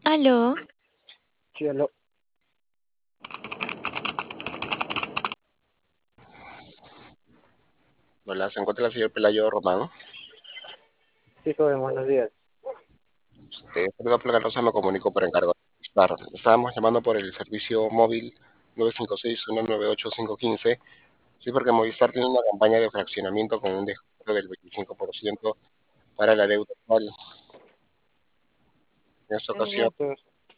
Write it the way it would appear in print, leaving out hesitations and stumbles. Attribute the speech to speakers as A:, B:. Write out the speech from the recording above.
A: Aló,
B: Sí, aló.
C: Hola, se encuentra el señor Pelayo Román.
B: Sí, joven, buenos días.
C: Perdón, Placa Rosa, me comunico por encargo de Star. Estábamos llamando por el servicio móvil 956-198-515. Sí, porque Movistar tiene una campaña de fraccionamiento con un descuento del 25% para la deuda actual. En esta
B: Ya,
C: ocasión,
B: pues.